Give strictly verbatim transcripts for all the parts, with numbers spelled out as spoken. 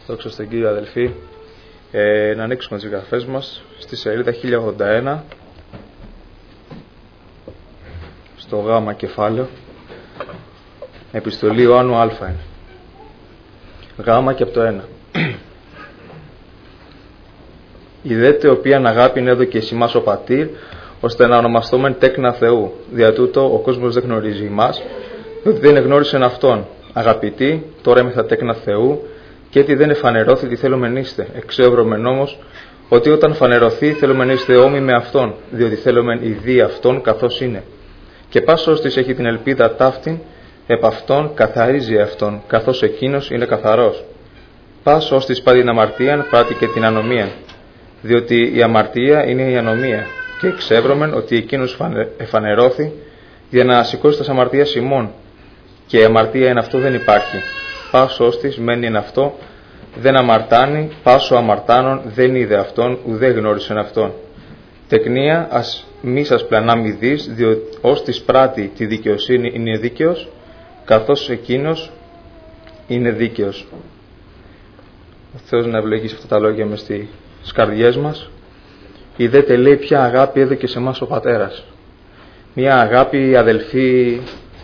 Δόξα στον Κύριο, αδελφοί. Ε, να ανοίξουμε τις γραφές μας στη σελίδα χίλια ογδόντα ένα, στο γάμα κεφάλαιο, επιστολή Ιωάννου Α είναι. Γάμα και από το ένα. Ιδέτε οποίαν αγάπην έδωκε εις ημάς ο Πατήρ, ώστε να ονομαστόμεν τέκνα Θεού. Δια τούτο ο κόσμος δεν γνωρίζει ημάς, διότι δεν εγνώρισεν Αυτόν. Αγαπητοί, τώρα ήμεθα τέκνα Θεού, και έτσι δεν εφανερώθη τι θέλομεν είστε. Εξεύρωμεν όμως ότι όταν φανερωθεί θέλομεν είστε όμοι με Αυτόν, διότι θέλομεν ειδή Αυτόν καθώς είναι. Και πάσος της έχει την ελπίδα ταύτην, επ' Αυτόν καθαρίζει Αυτόν, καθώς εκείνος είναι καθαρός. Πάσος της πά την αμαρτίαν πράττει και την ανομίαν, διότι η αμαρτία είναι η ανομία, και εξεύρωμεν ότι εκείνος εφανερώθη για να σηκώσει τας αμαρτίας ημών, και η αμαρτία εν αυτό δεν υπάρχει. Πάσος της μένει εν αυτό, δεν αμαρτάνει, πάσο αμαρτάνων δεν είδε Αυτόν, ουδέ γνώρισεν Αυτόν. Τεκνία, ας μη σας πλανάμει δεις, διότι ως της πράττει τη δικαιοσύνη είναι δίκαιος, καθώς εκείνος είναι δίκαιος. Ο Θεός να ευλογήσει αυτά τα λόγια μες στις καρδιές μας. Ιδέτε, λέει, ποια αγάπη έδωκε σε εμάς ο Πατέρας. Μια αγάπη, αδελφοί,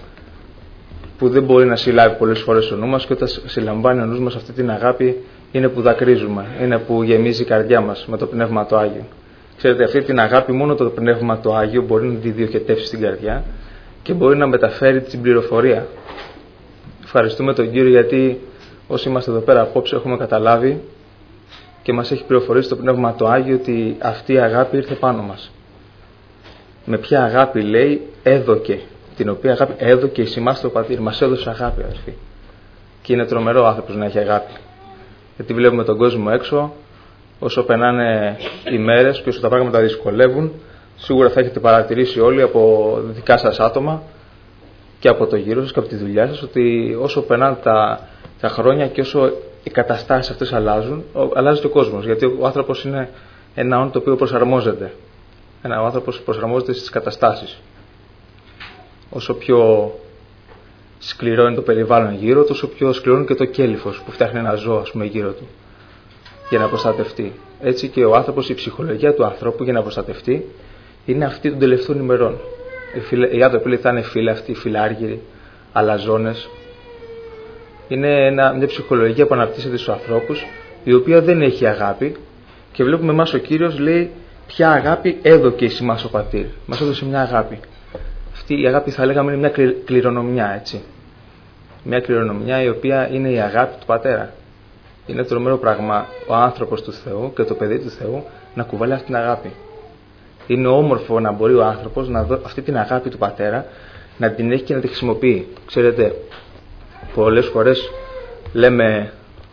που δεν μπορεί να συλλάβει πολλές φορές ο νου μας, και όταν συλλαμβάνει ο νους μας αυτή την αγάπη είναι που δακρύζουμε, είναι που γεμίζει η καρδιά μας με το Πνεύμα το Άγιο. Ξέρετε, αυτή την αγάπη μόνο το Πνεύμα το Άγιο μπορεί να τη διοχετεύσει στην καρδιά και μπορεί να μεταφέρει την πληροφορία. Ευχαριστούμε τον Κύριο, γιατί όσοι είμαστε εδώ πέρα απόψε έχουμε καταλάβει και μας έχει πληροφορήσει το Πνεύμα το Άγιο ότι αυτή η αγάπη ήρθε πάνω μας. Με ποια αγάπη, λέει, έδωκε, την οποία αγάπη έδωκε εις ημάς το Πατήρ. Μας έδωσε αγάπη, αδελφοί. Και είναι τρομερό άνθρωπος να έχει αγάπη. Γιατί βλέπουμε τον κόσμο έξω, όσο περνάνε οι μέρες και όσο τα πράγματα δυσκολεύουν, σίγουρα θα έχετε παρατηρήσει όλοι από δικά σας άτομα και από το γύρο σας και από τη δουλειά σας, ότι όσο περνάνε τα, τα χρόνια και όσο οι καταστάσεις αυτές αλλάζουν, αλλάζει και ο κόσμος. Γιατί ο άνθρωπος είναι ένα όν το οποίο προσαρμόζεται. Ένα ο άνθρωπος προσαρμόζεται στις καταστάσεις. Όσο πιο σκληρό είναι το περιβάλλον γύρω, τόσο πιο σκληρό είναι και το κέλυφος που φτιάχνει ένα ζώο, ας πούμε, γύρω του, για να προστατευτεί. Έτσι και ο άνθρωπος, η ψυχολογία του ανθρώπου για να προστατευτεί είναι αυτή των τελευταίων ημερών. Οι, φιλε, οι άνθρωποι θα είναι φύλαυτοι, φιλάργυροι, αλαζόνες. Είναι ένα, μια ψυχολογία που αναπτύσσεται στους ανθρώπους, η οποία δεν έχει αγάπη, και βλέπουμε εμάς ο Κύριος λέει ποια αγάπη έδωκε εις ημάς ο Πατήρ. Μας έδωσε μια αγάπη. Αυτή η αγάπη θα λέγαμε είναι μια κληρονομιά, έτσι. Μια κληρονομιά η οποία είναι η αγάπη του Πατέρα. Είναι τρομερό πράγμα ο άνθρωπος του Θεού και το παιδί του Θεού να κουβαλάει αυτή την αγάπη. Είναι όμορφο να μπορεί ο άνθρωπος να δω αυτή την αγάπη του Πατέρα, να την έχει και να τη χρησιμοποιεί. Ξέρετε, πολλές φορές λέμε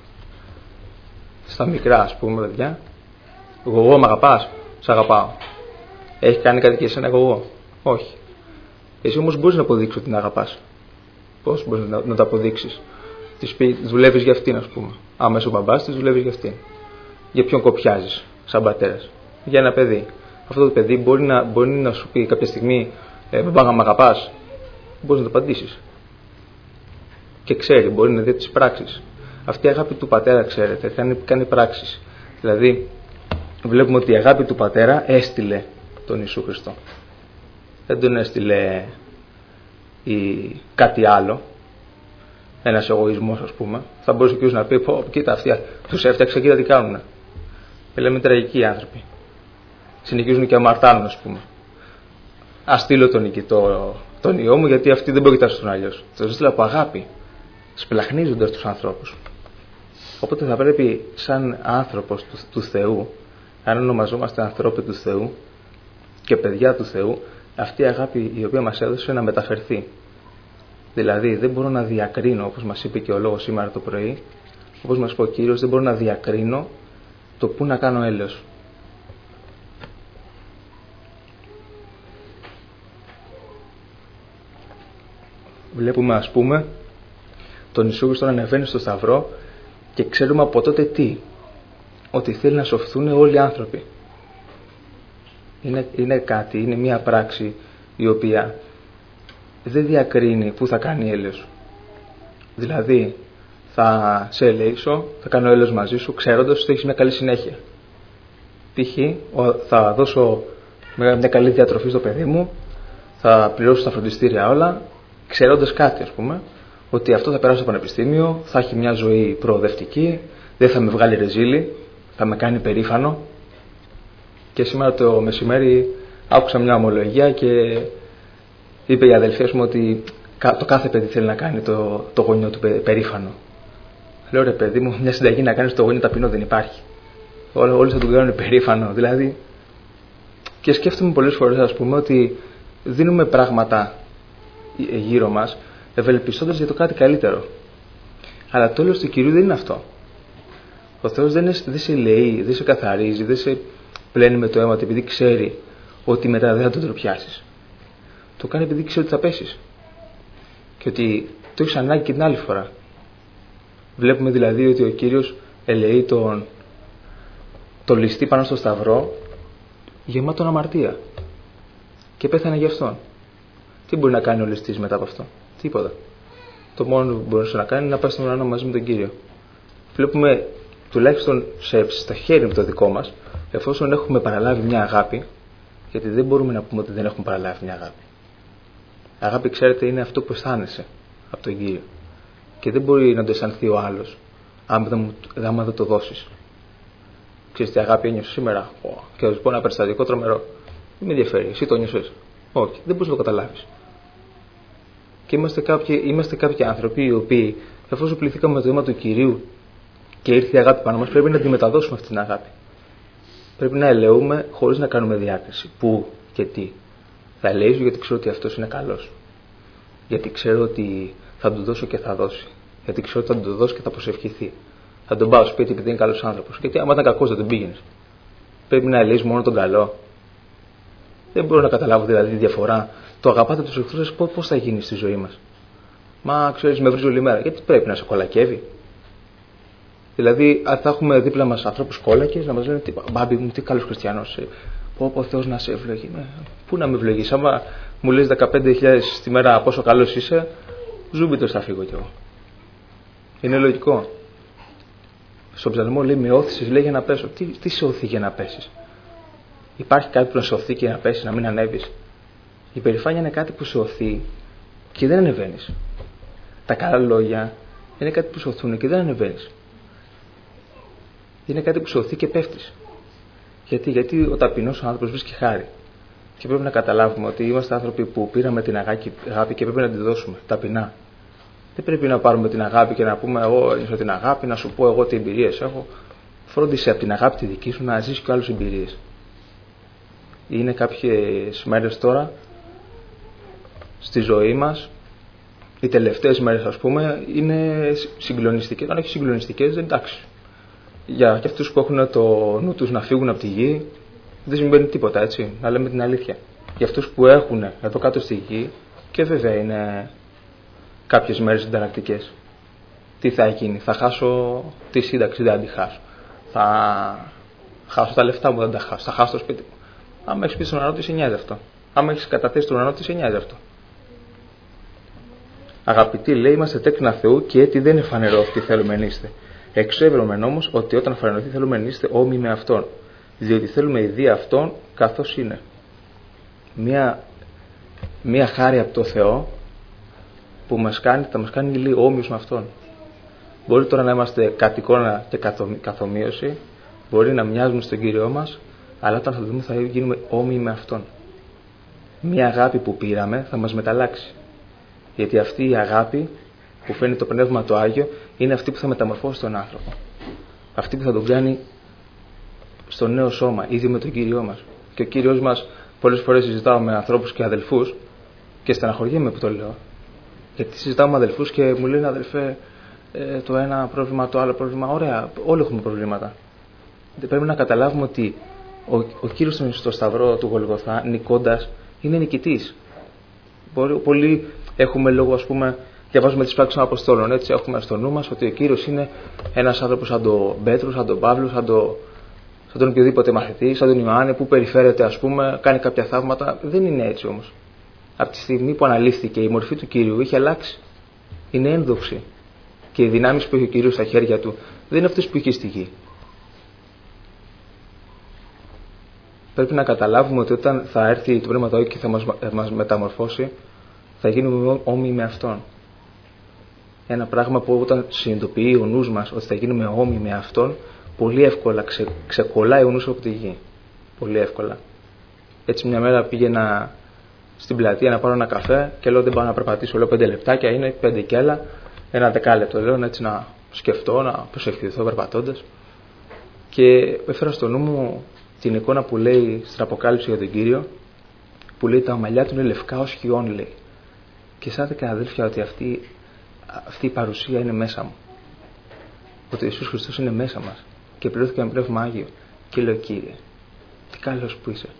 στα μικρά, ας πούμε, παιδιά, εγώ μ' αγαπάς, σ' αγαπάω. Έχει κάνει κάτι και εσένα εγώ? Όχι. Εσύ όμως μπορείς να αποδείξεις ότι την αγαπάς. Πώς μπορείς να, να το αποδείξεις? Της δουλεύεις για αυτήν, ας πούμε. Άμα είσαι ο μπαμπάς της, δουλεύεις για αυτήν. Για ποιον κοπιάζεις, σαν πατέρας? Για ένα παιδί. Αυτό το παιδί μπορεί να, μπορεί να σου πει κάποια στιγμή, ε, μπαμπά, μ' αγαπάς? Μπορείς να το απαντήσεις. Και ξέρει, μπορεί να δει τις πράξεις. Αυτή η αγάπη του πατέρα, ξέρετε, κάνει, κάνει πράξεις. Δηλαδή, βλέπουμε ότι η αγάπη του Πατέρα έστειλε τον Ιησού Χριστό. Δεν τον έστειλε η... κάτι άλλο, ένας εγωισμός, ας πούμε. Θα μπορούσε ο Κύριος να πει, πω, κοίτα αυτοί, τους έφτιαξα, κοίτα τι κάνουνε. Λέμε τραγικοί άνθρωποι. Συνεχίζουν και αμαρτάνουν, ας πούμε. Ας στείλω τον νικητό, τον Υιό μου, γιατί αυτοί δεν πρόκειται να στείλουν αλλιώς. Τον έστειλε από αγάπη, σπλαχνίζοντας τους ανθρώπους. Οπότε θα πρέπει, σαν άνθρωπος του, του Θεού, αν ονομαζόμαστε ανθρώποι του Θεού και παιδιά του Θεού, αυτή η αγάπη η οποία μας έδωσε να μεταφερθεί. Δηλαδή δεν μπορώ να διακρίνω, όπως μας είπε και ο λόγος σήμερα το πρωί, όπως μας είπε ο Κύριος, δεν μπορώ να διακρίνω το πού να κάνω έλεος. Βλέπουμε, ας πούμε, τον Ιησού Χριστό να ανεβαίνει στο Σταυρό και ξέρουμε από τότε τι? Ότι θέλει να σωθούν όλοι οι άνθρωποι. Είναι, είναι κάτι, είναι μια πράξη η οποία δεν διακρίνει πού θα κάνει έλεος. Δηλαδή θα σε ελέησω, θα κάνω έλεος μαζί σου, ξέροντας ότι έχεις μια καλή συνέχεια. Π.χ. θα δώσω μια καλή διατροφή στο παιδί μου, θα πληρώσω τα φροντιστήρια όλα, ξέροντας κάτι, ας πούμε, ότι αυτό θα περάσει στο πανεπιστήμιο, θα έχει μια ζωή προοδευτική, δεν θα με βγάλει ρεζίλι, θα με κάνει περήφανο. Και σήμερα το μεσημέρι άκουσα μια ομολογία και είπε η αδελφή μου ότι το κάθε παιδί θέλει να κάνει το, το γονιό του περήφανο. Λέω, ρε παιδί μου, μια συνταγή να κάνεις το γονιό ταπεινό δεν υπάρχει. Όλοι θα τον κάνουν περήφανο. Δηλαδή, και σκέφτομαι πολλές φορές, ας πούμε, ότι δίνουμε πράγματα γύρω μας ευελπιστώντας για το κάτι καλύτερο. Αλλά το τέλος του Κυρίου δεν είναι αυτό. Ο Θεός δεν, δεν σε λέει, δεν σε καθαρίζει, δεν σε πλένει με το αίμα του επειδή ξέρει ότι μετά δεν θα τον τροπιάσεις. Το κάνει επειδή ξέρει ότι θα πέσεις. Και ότι το έχεις ανάγκη και την άλλη φορά. Βλέπουμε δηλαδή ότι ο Κύριος ελεεί τον, τον ληστή πάνω στο σταυρό γεμάτον αμαρτία. Και πέθανε γι' αυτόν. Τι μπορεί να κάνει ο ληστής μετά από αυτό? Τίποτα. Το μόνο που μπορεί να κάνει είναι να πάει στον ουρανό μαζί με τον Κύριο. Βλέπουμε τουλάχιστον σε, στα χέρια το δικό μας, εφόσον έχουμε παραλάβει μια αγάπη, γιατί δεν μπορούμε να πούμε ότι δεν έχουμε παραλάβει μια αγάπη. Αγάπη, ξέρετε, είναι αυτό που αισθάνεσαι από τον Κύριο. Και δεν μπορεί να το αισθανθεί ο άλλος, άμα δεν, δεν το δώσεις. Ξέρεις τι αγάπη ένιωσε σήμερα? Oh. Και θα σου πω ένα περιστατικό τρομερό. Δεν με ενδιαφέρει, εσύ το ένιωσες? Όχι, δεν μπορείς να το καταλάβεις. Και είμαστε κάποιοι, είμαστε κάποιοι άνθρωποι οι οποίοι, εφόσον πληθήκαμε με το αίμα του Κυρίου και ήρθε η αγάπη πάνω μας, πρέπει να τη μεταδώσουμε αυτή την αγάπη. Πρέπει να ελεούμε χωρίς να κάνουμε διάκριση. Πού και τι. Θα ελεήσω γιατί ξέρω ότι αυτός είναι καλός. Γιατί ξέρω ότι θα του δώσω και θα δώσει. Γιατί ξέρω ότι θα του δώσει και θα προσευχηθεί. Θα τον πάω σπίτι επειδή είναι καλός άνθρωπος. Γιατί άμα ήταν κακός δεν τον πήγαινες. Πρέπει να ελεείς μόνο τον καλό. Δεν μπορώ να καταλάβω δηλαδή τη διαφορά. Το αγαπάτε τους εχθρούς σας, πώς θα γίνει στη ζωή μας? Μα ξέρεις, με βρίζει όλη μέρα. Γιατί πρέπει να σε κολακεύει? Δηλαδή, θα έχουμε δίπλα μας ανθρώπους κόλακες να μας λένε: Μπάμπη μου, τι καλός χριστιανός. Πω, πω, Θεός να σε ευλογεί. Πού να με ευλογείς? Άμα μου λες δεκαπέντε χιλιάδες τη μέρα πόσο καλός είσαι, ζούμπιτος θα φύγω κι εγώ. Είναι λογικό. Στον ψαλμό λέει: Με όθησες, λέει, για να πέσω. Τι, τι σε οθεί για να πέσεις? Υπάρχει κάτι που να σε οθεί και να πέσεις, να μην ανέβεις? Η περηφάνεια είναι κάτι που σε οθεί και δεν ανεβαίνεις. Τα καλά λόγια είναι κάτι που σε οθούν και δεν ανεβαίνεις. Είναι κάτι που σε οθεί και πέφτεις. Γιατί, γιατί ο ταπεινός άνθρωπος βρίσκει χάρη. Και πρέπει να καταλάβουμε ότι είμαστε άνθρωποι που πήραμε την αγάπη και πρέπει να τη δώσουμε ταπεινά. Δεν πρέπει να πάρουμε την αγάπη και να πούμε: Εγώ νιώθω την αγάπη, να σου πω εγώ τι εμπειρίες έχω. Φρόντισε από την αγάπη τη δική σου να ζήσεις και άλλες εμπειρίες. Είναι κάποιες μέρες τώρα στη ζωή μας, οι τελευταίες μέρες ας πούμε, είναι συγκλονιστικές. Αν όχι συγκλονιστικές, δεν εντάξει. Για και αυτούς που έχουν το νου τους να φύγουν από τη γη, δεν συμβαίνει τίποτα, έτσι, να λέμε την αλήθεια. Για αυτούς που έχουν εδώ κάτω στη γη, και βέβαια είναι κάποιες μέρες συνταρακτικές. Τι θα γίνει? Θα χάσω τη σύνταξη, δεν θα τη χάσω. Θα χάσω τα λεφτά μου, δεν τα χάσω. Θα χάσω το σπίτι μου. Άμα έχεις πει στον ουρανό, τι σε νοιάζει αυτό? Άμα έχεις καταθέσει στον ουρανό, τι σε νοιάζει αυτό? Αγαπητοί, λέει, είμαστε τέκνα Θεού και έτσι δεν είναι φανερό τι θέλουμε να είστε. Εξέβρομεν όμως ότι όταν φανερωθεί θέλουμε να είστε όμοιοι με Αυτόν, διότι θέλουμε οι δύο Αυτόν καθώς είναι. Μία, μία χάρη από το Θεό που μας κάνει, θα μας κάνει λίγο όμοιους με Αυτόν. Μπορεί τώρα να είμαστε κατ' εικόνα και καθ' ομοίωση, μπορεί να μοιάζουμε στον Κύριό μας, αλλά όταν θα δούμε θα γίνουμε όμοιοι με Αυτόν. Μία αγάπη που πήραμε θα μας μεταλλάξει. Γιατί αυτή η αγάπη που φέρνει το Πνεύμα το Άγιο είναι αυτή που θα μεταμορφώσει τον άνθρωπο. Αυτή που θα τον κάνει στο νέο σώμα, ίδιο με τον Κύριό μας. Και ο Κύριος μας, πολλές φορές συζητάω με ανθρώπους και αδελφούς και στεναχωριέμαι που το λέω. Γιατί συζητάω με αδελφούς και μου λένε: Αδελφέ, ε, το ένα πρόβλημα, το άλλο πρόβλημα. Ωραία, όλοι έχουμε προβλήματα. Πρέπει να καταλάβουμε ότι ο, ο Κύριος στο σταυρό του Γολγοθά, νικώντας, είναι νικητής. Πολλοί έχουμε λόγο, ας πούμε, διαβάζουμε τις πράξεις των Αποστόλων. Έτσι, έχουμε στο νου μας ότι ο Κύριος είναι ένας άνθρωπος σαν τον Πέτρο, σαν τον Παύλο, σαν, το, σαν τον οποιοδήποτε μαθητή, σαν τον Ιωάννη που περιφέρεται, ας πούμε, κάνει κάποια θαύματα. Δεν είναι έτσι όμως. Από τη στιγμή που αναλύθηκε η μορφή του Κύριου είχε αλλάξει. Είναι ένδοξη. Και οι δυνάμεις που έχει ο Κύριος στα χέρια του δεν είναι αυτές που έχει στη γη. Πρέπει να καταλάβουμε ότι όταν θα έρθει το Πνεύμα του Αγίου και θα μας, μας μεταμορφώσει, θα γίνουμε όμοιοι με Αυτόν. Ένα πράγμα που όταν συνειδητοποιεί ο νους μας ότι θα γίνουμε όμοιοι με Αυτόν, πολύ εύκολα ξε, ξεκολλάει ο νους από τη γη. Πολύ εύκολα. Έτσι μια μέρα πήγαινα στην πλατεία να πάρω ένα καφέ και λέω δεν πάω να περπατήσω, λέω πέντε λεπτάκια, είναι πέντε κι άλλα, ένα δεκάλεπτο λέω έτσι να σκεφτώ, να προσευχηθώ περπατώντας. Και έφερα στο νου μου την εικόνα που λέει στην Αποκάλυψη για τον Κύριο, που λέει τα μαλλιά του είναι λευκά ως χιόν, λέει. Και αισθάνθηκα, αδέλφια, ότι αυτή, αυτή η παρουσία είναι μέσα μου. Ότι ο Ιησούς Χριστός είναι μέσα μας. Και πληρώθηκε με Πνεύμα Άγιο. Και λέω, Κύριε, τι καλός που είσαι.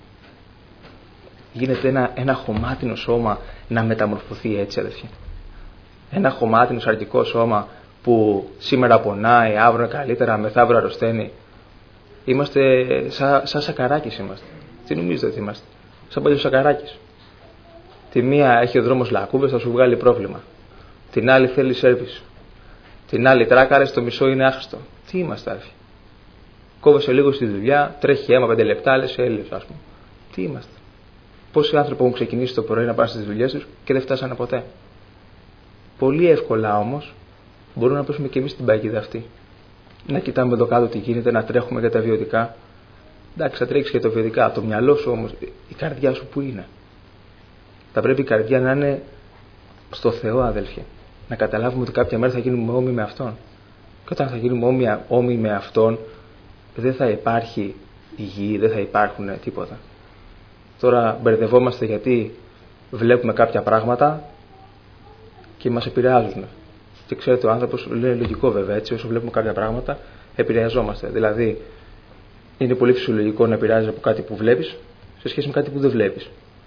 Γίνεται ένα, ένα χωμάτινο σώμα να μεταμορφωθεί έτσι, αδελφοί. Ένα χωμάτινο σαρκικό σώμα που σήμερα πονάει, αύριο καλύτερα, μεθαύριο αρρωσταίνει. Είμαστε σαν σα σακαράκης είμαστε. Τι νομίζετε ότι είμαστε? Σαν παλιός σακαράκης. Τη μία έχει ο δρόμος λακκούβες, θα σου βγάλει πρόβλημα. Την άλλη θέλει σέρβις. Την άλλη τράκαρε, στο μισό είναι άχρηστο. Τι είμαστε, άρφη? Κόβεσαι λίγο στη δουλειά, τρέχει αίμα πέντε λεπτά, λες έλεος, ας πούμε. Τι είμαστε? Πόσοι άνθρωποι έχουν ξεκινήσει το πρωί να πάνε στις δουλειές τους και δεν φτάσανε ποτέ? Πολύ εύκολα όμως μπορούμε να πέσουμε και εμείς στην παγίδα αυτή. Να κοιτάμε εδώ κάτω τι γίνεται, να τρέχουμε για τα βιωτικά. Εντάξει, θα τρέξει για τα βιωτικά. Το μυαλό σου όμως, η καρδιά σου που είναι? Θα πρέπει η καρδιά να είναι στο Θεό, αδέλφια. Να καταλάβουμε ότι κάποια μέρα θα γίνουμε όμοιοι με Αυτόν. Και όταν θα γίνουμε όμοιοι με Αυτόν, δεν θα υπάρχει η γη, δεν θα υπάρχουν τίποτα. Τώρα μπερδευόμαστε γιατί βλέπουμε κάποια πράγματα και μας επηρεάζουν. Και ξέρετε, ο άνθρωπος λέει λογικό βέβαια, έτσι, όσο βλέπουμε κάποια πράγματα, επηρεαζόμαστε. Δηλαδή, είναι πολύ φυσιολογικό να επηρεάζει από κάτι που βλέπεις σε σχέση με κάτι που δεν βλέπεις.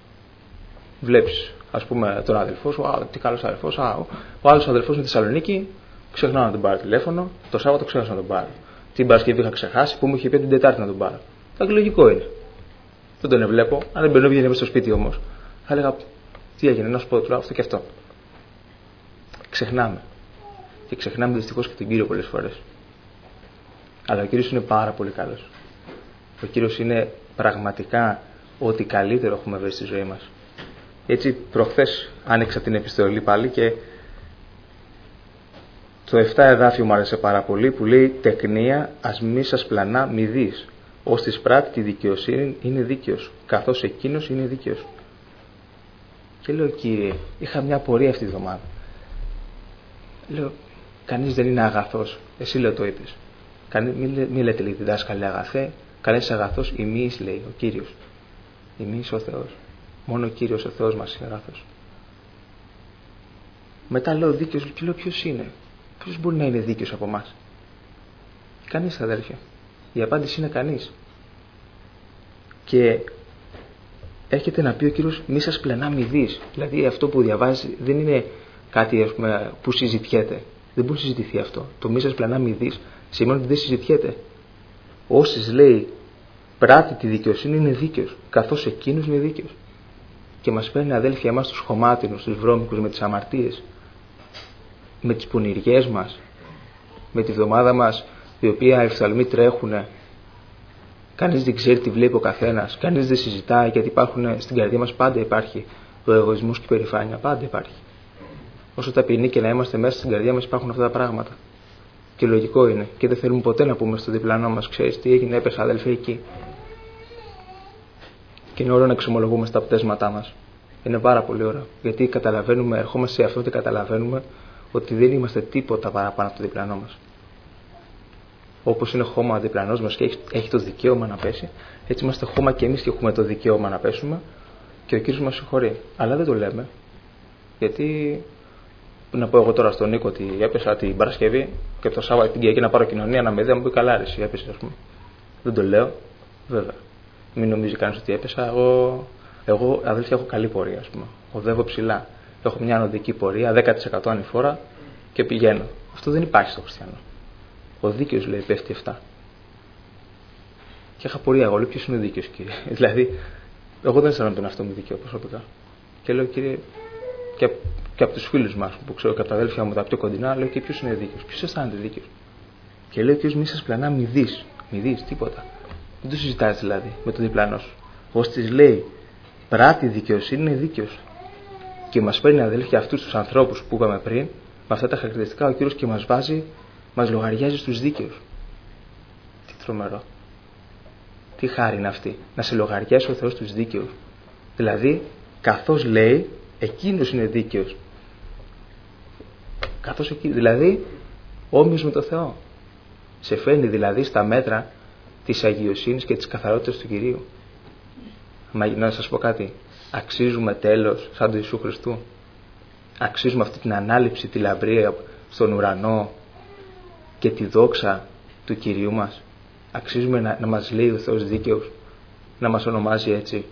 Βλέπεις, ας πούμε, τον αδελφό σου, α, τι καλός αδελφός, α, ο, ο άλλος αδελφός είναι στη Θεσσαλονίκη, ξεχνάω να τον πάρω τηλέφωνο, το Σάββατο ξέχασα να τον πάρω. Την Παρασκευή είχα ξεχάσει που μου είχε πει την Τετάρτη να τον πάρω. Εντάξει, λογικό είναι. Δεν τον εβλέπω, αν δεν μπαινόβγαινε μέσα στο σπίτι όμως. Θα έλεγα, τι έγινε, να σου πω τώρα αυτό και αυτό. Ξεχνάμε. Και ξεχνάμε δυστυχώς και τον Κύριο πολλές φορές. Αλλά ο Κύριος είναι πάρα πολύ καλός. Ο Κύριος είναι πραγματικά ό,τι καλύτερο έχουμε βρει στη ζωή μας. Έτσι, προχθές άνοιξα την επιστολή πάλι και το επτά εδάφιο μου άρεσε πάρα πολύ που λέει «Τεκνία ας μη σας πλανά μη δεις, ως της πράττει τη δικαιοσύνη είναι δίκαιος, καθώς εκείνος είναι δίκαιος». Και λέω, Κύριε, είχα μια απορία αυτή τη βδομάδα. Λέω, κανείς δεν είναι αγαθός. Εσύ, λέω, το είπες. Μην μη λέτε, λέει, διδάσκαλε αγαθέ. Κανείς αγαθός ημείς, λέει ο Κύριος. Ημείς ο Θεός. Μόνο ο Κύριος ο Θεός μας είναι αγαθός. Μετά λέω δίκαιος και λέω ποιος είναι. Ποιος μπορεί να είναι δίκαιος από εμάς? Κανείς, αδέρφια. Η απάντηση είναι κανείς. Και έρχεται να πει ο Κύριος μη σας πλανά μη δεις. Δηλαδή αυτό που διαβάζει δεν είναι κάτι, ας πούμε, που συζητιέται. Δεν μπορεί να συζητηθεί αυτό. Το μη σας πλανά μη δεις σημαίνει ότι δεν συζητιέται. Όσοι, λέει, πράττει τη δικαιοσύνη είναι δίκαιος, καθώς εκείνος είναι δίκαιος. Και μας παίρνει, αδέλφια, εμάς τους χωμάτινους, τους βρώμικους, με τις αμαρτίες, με τις πονηριές μας, με τη βδομάδα μας η οποία οι οφθαλμοί τρέχουνε. Κανείς δεν ξέρει τι βλέπει ο καθένας, κανείς δεν συζητάει, γιατί υπάρχουν στην καρδιά μας, πάντα υπάρχει ο εγωισμός και η περηφάνεια, πάντα υπάρχει. Όσο ταπεινοί και να είμαστε μέσα στην καρδιά μας, υπάρχουν αυτά τα πράγματα. Και λογικό είναι, και δεν θέλουμε ποτέ να πούμε στο διπλανό μας, ξέρεις τι έγινε, έπεσα αδελφέ εκεί. Και είναι ωραίο να εξομολογούμε στα πτέσματά μας. Είναι πάρα πολύ ωραίο, γιατί καταλαβαίνουμε, ερχόμαστε σε αυτό και καταλαβαίνουμε ότι δεν είμαστε τίποτα παραπάνω από το διπλανό μας. Όπως είναι χώμα ο διπλανός μας και έχει, έχει το δικαίωμα να πέσει, έτσι είμαστε χώμα και εμείς και έχουμε το δικαίωμα να πέσουμε και ο Κύριος μας συγχωρεί. Αλλά δεν το λέμε, γιατί να πω εγώ τώρα στον Νίκο ότι έπεσα την Παρασκευή και το Σάββατο την Κυριακή να πάρω κοινωνία να με δει, να μου πει καλά, ρε, εσύ έπεσε, ας πούμε. Δεν το λέω, βέβαια. Μην νομίζει κανείς ότι έπεσα. Εγώ, εγώ αδέλφια, έχω καλή πορεία, ας πούμε. Οδεύω ψηλά. Έχω μια ανωδική πορεία, δέκα τοις εκατό ανηφόρα και πηγαίνω. Αυτό δεν υπάρχει στο χριστιανό. Ο δίκαιος, λέει, πέφτει εφτά. Και είχα πορεία εγώ, λέω, ποιος είναι ο δίκαιος, Κύριε? Δηλαδή, εγώ δεν αισθάνομαι τον εαυτό μου δίκαιο προσωπικά. Και λέω, Κύριε, και και από τους φίλους μας που ξέρω και από τα αδέλφια μου τα πιο κοντινά, λέω και ποιος είναι δίκαιος, ποιος αισθάνεται δίκαιος. Και λέει ο Κύριος μη σας πλανά μη δεις, μη δεις τίποτα. Δεν το συζητάς δηλαδή με τον διπλανό σου. Ως της λέει, πράττει δικαιοσύνη είναι δίκαιος. Και μας παίρνει αδέλφια αυτούς τους ανθρώπους που είπαμε πριν, με αυτά τα χαρακτηριστικά ο Κύριος και μας βάζει, μας λογαριάζει στους δίκαιους. Τι τρομερό. Τι χάρη είναι αυτή, να σε λογαριάσει ο Θεός τους δίκαιους. Δηλαδή, καθώς λέει, εκείνος είναι δίκαιος. Καθώς εκεί, δηλαδή, όμοιος με το Θεό. Σε φέρνει δηλαδή στα μέτρα της αγιοσύνης και της καθαρότητας του Κυρίου. Μα, να σας πω κάτι, αξίζουμε τέλος σαν του Ιησού Χριστού. Αξίζουμε αυτή την ανάληψη, τη λαμπρεία στον ουρανό και τη δόξα του Κυρίου μας. Αξίζουμε να, να μας λέει ο Θεός δίκαιος, να μας ονομάζει έτσι.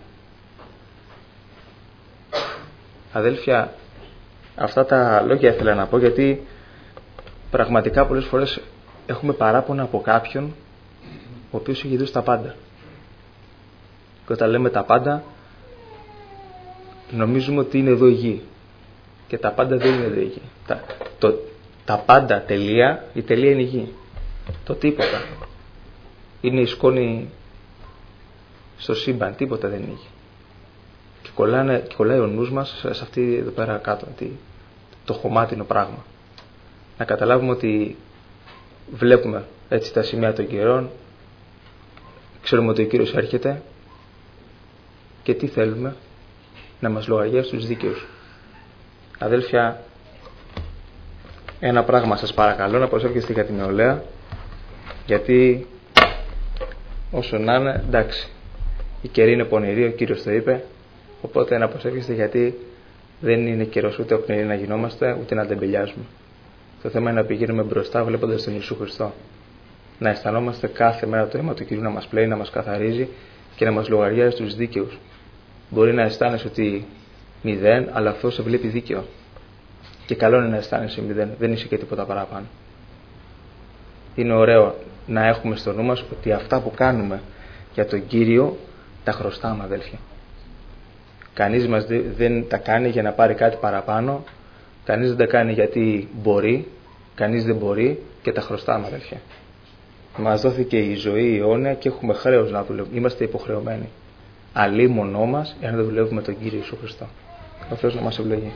Αδέλφια, αυτά τα λόγια ήθελα να πω, γιατί πραγματικά πολλές φορές έχουμε παράπονα από κάποιον ο οποίος έχει δώσει τα πάντα. Και όταν λέμε τα πάντα, νομίζουμε ότι είναι εδώ η γη. Και τα πάντα δεν είναι εδώ η γη. Τα, το, τα πάντα τελεία, η τελεία είναι η γη. Το τίποτα είναι η σκόνη στο σύμπαν, τίποτα δεν είναι η γη. Και, κολλάνε, και κολλάει ο νους μας σε αυτή εδώ πέρα κάτω, το χωμάτινο πράγμα. Να καταλάβουμε ότι βλέπουμε έτσι τα σημεία των καιρών, ξέρουμε ότι ο Κύριος έρχεται και τι θέλουμε, να μας λογαριάσει τους δίκαιους. Αδέλφια, ένα πράγμα σας παρακαλώ, να προσεύχεστε για την νεολαία, γιατί όσο να είναι, εντάξει, η καιρή είναι πονηρή, ο Κύριος το είπε, οπότε να προσεύχεστε, γιατί δεν είναι καιρός ούτε οκνηρή να γινόμαστε, ούτε να τεμπελιάζουμε. Το θέμα είναι να πηγαίνουμε μπροστά βλέποντας τον Ιησού Χριστό. Να αισθανόμαστε κάθε μέρα το αίμα του Κυρίου να μας πλέει, να μας καθαρίζει και να μας λογαριάζει τους δίκαιους. Μπορεί να αισθάνεσαι ότι μηδέν, αλλά αυτό σε βλέπει δίκαιο. Και καλό είναι να αισθάνεσαι μηδέν, δεν είσαι και τίποτα παραπάνω. Είναι ωραίο να έχουμε στο νου μας ότι αυτά που κάνουμε για τον Κύριο τα χρωστάμε, αδέλφια. Κανείς μας δεν τα κάνει για να πάρει κάτι παραπάνω, κανείς δεν τα κάνει γιατί μπορεί, κανείς δεν μπορεί και τα χρωστάμε, αδέλφια. Μας δόθηκε η ζωή αιώνια και έχουμε χρέος να δουλεύουμε. Είμαστε υποχρεωμένοι. Αλίμονό μας εάν δεν δουλεύουμε τον Κύριο Ιησού Χριστό. Ο Θεός να μας ευλογεί.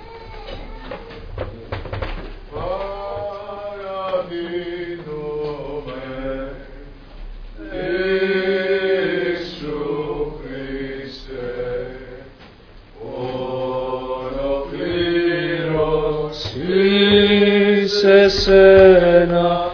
Σε σένα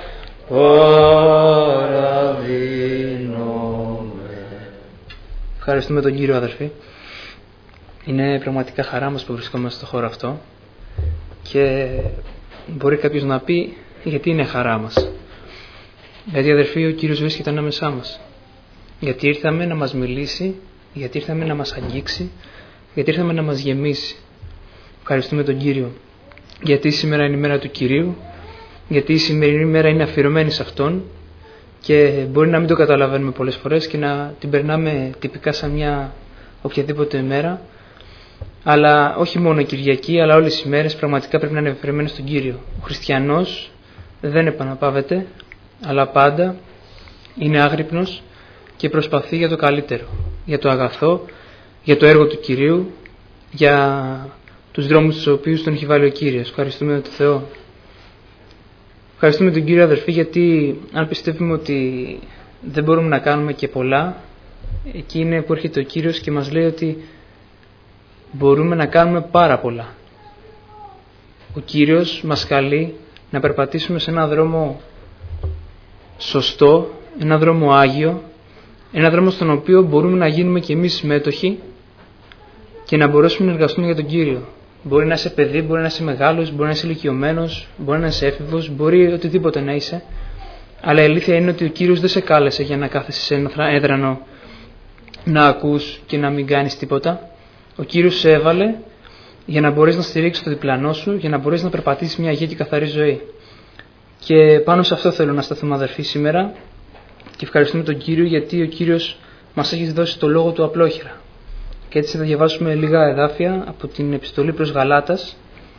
παραδίνομαι. Ευχαριστούμε τον Κύριο, αδερφοί. Είναι πραγματικά χαρά μας που βρισκόμαστε στο χώρο αυτό και μπορεί κάποιος να πει γιατί είναι χαρά μας. Γιατί, αδερφοί, ο Κύριος βρίσκεται ανάμεσά μας. Γιατί ήρθαμε να μας μιλήσει, γιατί ήρθαμε να μας αγγίξει, γιατί ήρθαμε να μας γεμίσει. Ευχαριστούμε τον Κύριο. Γιατί σήμερα είναι η μέρα του Κυρίου, γιατί η σημερινή μέρα είναι αφιερωμένη σε Αυτόν και μπορεί να μην το καταλαβαίνουμε πολλές φορές και να την περνάμε τυπικά σαν μια οποιαδήποτε μέρα, αλλά όχι μόνο Κυριακή, αλλά όλες οι μέρες πραγματικά πρέπει να είναι αφιερωμένες στον Κύριο. Ο χριστιανός δεν επαναπαύεται, αλλά πάντα είναι άγρυπνος και προσπαθεί για το καλύτερο, για το αγαθό, για το έργο του Κυρίου, για τους δρόμους τους οποίους τον έχει βάλει ο Κύριος. Ευχαριστούμε τον Θεό. Ευχαριστούμε τον Κύριο, αδερφοί, γιατί αν πιστεύουμε ότι δεν μπορούμε να κάνουμε και πολλά, εκεί είναι που έρχεται ο Κύριος και μας λέει ότι μπορούμε να κάνουμε πάρα πολλά. Ο Κύριος μας καλεί να περπατήσουμε σε έναν δρόμο σωστό, έναν δρόμο άγιο, έναν δρόμο στον οποίο μπορούμε να γίνουμε και εμείς συμμέτοχοι και να μπορέσουμε να εργαστούμε για τον Κύριο. Μπορεί να είσαι παιδί, μπορεί να είσαι μεγάλος, μπορεί να είσαι ηλικιωμένος, μπορεί να είσαι έφηβος, μπορεί οτιδήποτε να είσαι. Αλλά η αλήθεια είναι ότι ο Κύριος δεν σε κάλεσε για να κάθεσαι σε ένα έδρανο να ακούς και να μην κάνεις τίποτα. Ο Κύριος σε έβαλε για να μπορείς να στηρίξεις το διπλανό σου, για να μπορείς να περπατήσεις μια αγία και καθαρή ζωή. Και πάνω σε αυτό θέλω να σταθούμε, αδερφοί, σήμερα και ευχαριστούμε τον Κύριο, γιατί ο Κύριος μας έχει δώσει το λόγο του απλόχερα. Και έτσι θα διαβάσουμε λίγα εδάφια από την επιστολή προς Γαλάτας,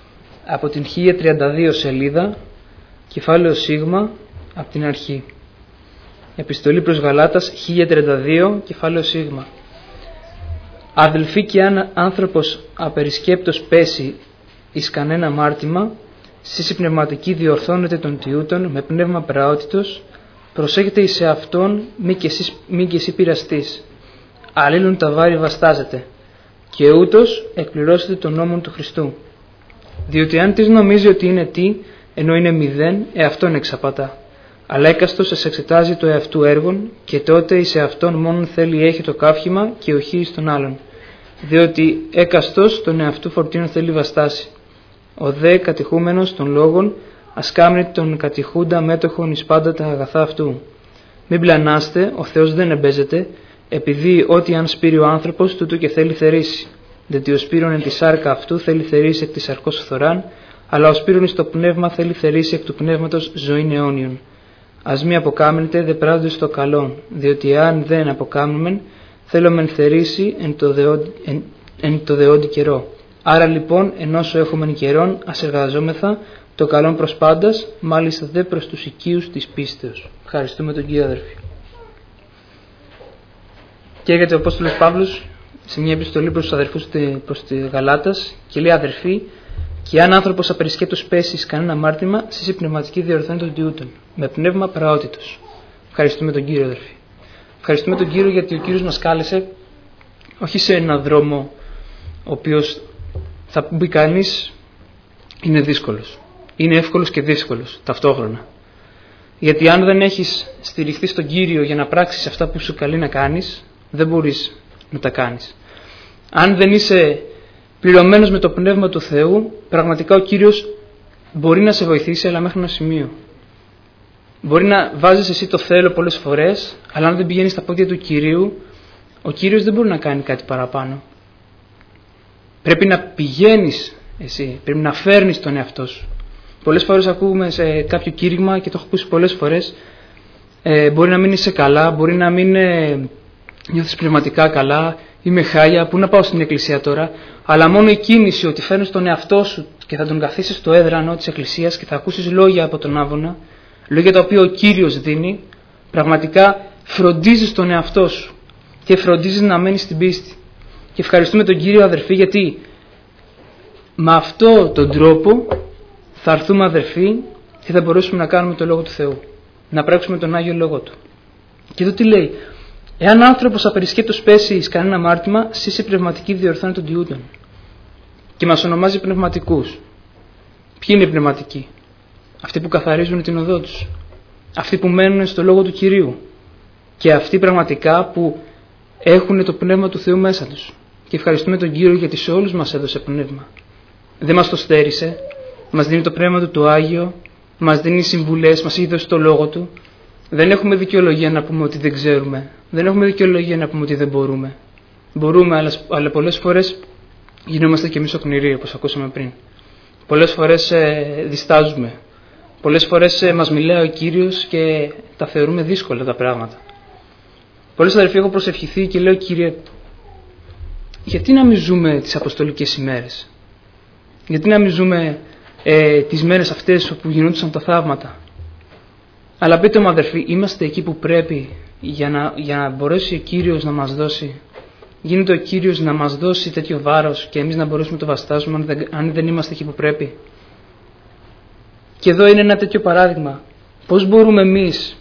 από την χίλια τριάντα δύο σελίδα, κεφάλαιο Σίγμα, από την αρχή. Επιστολή προς Γαλάτας, χίλια τριάντα δύο, κεφάλαιο Σίγμα. Αδελφοί, και αν άνθρωπος απερισκέπτος πέσει εις κανένα αμάρτημα, σεις πνευματική διορθώνεται των τιούτων με πνεύμα πραότητος, προσέχετε εις εαυτόν, μη και εσύ, μη και εσύ πειραστείς. Αλλήλουν τα βάρη βαστάζετε, και ούτως εκπληρώσετε τον νόμο του Χριστού. Διότι αν της νομίζει ότι είναι τι, ενώ είναι μηδέν, εαυτόν εξαπατά. Αλλά έκαστος εσ' εξετάζει το εαυτού έργον, και τότε εις εαυτόν μόνον θέλει έχει το καύχημα και οχή εις τον άλλον. Διότι έκαστος τον εαυτού φορτίνον θέλει βαστάσει. Ο δε κατηχούμενος των λόγων ας κάμνει τον κατηχούντα μέτοχον εις πάντα τα αγαθά αυτού. Μην πλανάστε, ο Θεός δεν εμπέζεται, επειδή ό,τι αν σπείρει ο άνθρωπος, τούτο και θέλει θερήσει. Διότι ο σπείρον εν τη σάρκα αυτού θέλει θερήσει εκ της σαρκός φθοράν, αλλά ο σπείρον εις το πνεύμα θέλει θερήσει εκ του πνεύματος ζωήν αιώνιον. Ας μη αποκάμνετε δε πράγματος στο καλό, διότι αν δεν αποκάμνομεν, θέλομεν θερήσει εν το δεόντι, εν, εν το δεόντι καιρό. Άρα λοιπόν, ενώσο έχομεν καιρόν, ας εργαζόμεθα το καλόν προς πάντας, μάλιστα δε προς τους οικείους της πίστεως. Ευχαριστούμε τον Κύριο, αδερφοί. Και έρχεται ο Απόστολος Παύλος σε μια επιστολή προς τους αδερφούς προς τη Γαλάτας και λέει: αδερφοί, και αν άνθρωπος απερισκέπτος πέσει εις κανένα αμάρτημα, σεις η πνευματική διορθώνει των τιούτων, με πνεύμα πραότητος. Ευχαριστούμε τον Κύριο, αδερφοί. Ευχαριστούμε τον Κύριο γιατί ο Κύριος μας κάλεσε όχι σε έναν δρόμο ο οποίος θα μπει κανείς είναι δύσκολος. Είναι εύκολος και δύσκολος ταυτόχρονα. Γιατί αν δεν έχεις στηριχθεί στον Κύριο για να πράξεις αυτά που σου καλεί να κάνεις, δεν μπορείς να τα κάνεις. Αν δεν είσαι πληρωμένος με το Πνεύμα του Θεού, πραγματικά ο Κύριος μπορεί να σε βοηθήσει, αλλά μέχρι ένα σημείο. Μπορεί να βάζεις εσύ το θέλω πολλές φορές, αλλά αν δεν πηγαίνεις στα πόδια του Κυρίου, ο Κύριος δεν μπορεί να κάνει κάτι παραπάνω. Πρέπει να πηγαίνεις εσύ, πρέπει να φέρνεις τον εαυτό σου. Πολλές φορές ακούμε σε κάποιο κήρυγμα και το έχω ακούσει πολλές φορές, ε, μπορεί να μην είσαι καλά, μπορεί να μην ε, νιώθεις πνευματικά καλά, είμαι χάλια, πού να πάω στην εκκλησία τώρα, αλλά μόνο η κίνηση ότι φέρνεις τον εαυτό σου και θα τον καθίσεις στο έδρανο της εκκλησίας και θα ακούσεις λόγια από τον άβονα, λόγια τα οποία ο Κύριος δίνει, πραγματικά φροντίζεις τον εαυτό σου και φροντίζεις να μένεις στην πίστη. Και ευχαριστούμε τον Κύριο, αδερφοί, γιατί με αυτόν τον τρόπο θα έρθουμε, αδερφοί, και θα μπορέσουμε να κάνουμε το Λόγο του Θεού, να πράξουμε τον Άγιο Λόγο Του. Και εδώ τι λέει: εάν άνθρωπος απερισκέπτος πέσει εις κανένα αμάρτημα, σεις η πνευματική διορθώνει των τιούτων. Και μας ονομάζει πνευματικούς. Ποιοι είναι οι πνευματικοί? Αυτοί που καθαρίζουν την οδό τους, αυτοί που μένουν στο Λόγο του Κυρίου και αυτοί πραγματικά που έχουν το Πνεύμα του Θεού μέσα τους. Και ευχαριστούμε τον Κύριο γιατί σε όλους μας έδωσε πνεύμα. Δεν μας το στέρισε, μας δίνει το Πνεύμα του το Άγιο, μας δίνει συμβουλές, μας έχει δώσει το Λόγο Του. Δεν έχουμε δικαιολογία να πούμε ότι δεν ξέρουμε, δεν έχουμε δικαιολογία να πούμε ότι δεν μπορούμε. Μπορούμε, αλλά, αλλά πολλές φορές γινόμαστε και εμείς οκνηροί, όπως ακούσαμε πριν. Πολλές φορές ε, διστάζουμε. Πολλές φορές ε, μας μιλάει ο Κύριος και τα θεωρούμε δύσκολα τα πράγματα. Πολλές αδερφοί έχω προσευχηθεί και λέω: Κύριε, γιατί να μην ζούμε τις αποστολικές ημέρες? Γιατί να μην ζούμε ε, τις μέρες αυτές όπου γινόντουσαν τα θαύματα? Αλλά πείτε μου, αδερφοί, είμαστε εκεί που πρέπει για να, για να μπορέσει ο Κύριος να μας δώσει. Γίνεται ο Κύριος να μας δώσει τέτοιο βάρος και εμείς να μπορέσουμε να το βαστάσουμε αν δεν, αν δεν είμαστε εκεί που πρέπει? Και εδώ είναι ένα τέτοιο παράδειγμα. Πώς μπορούμε εμείς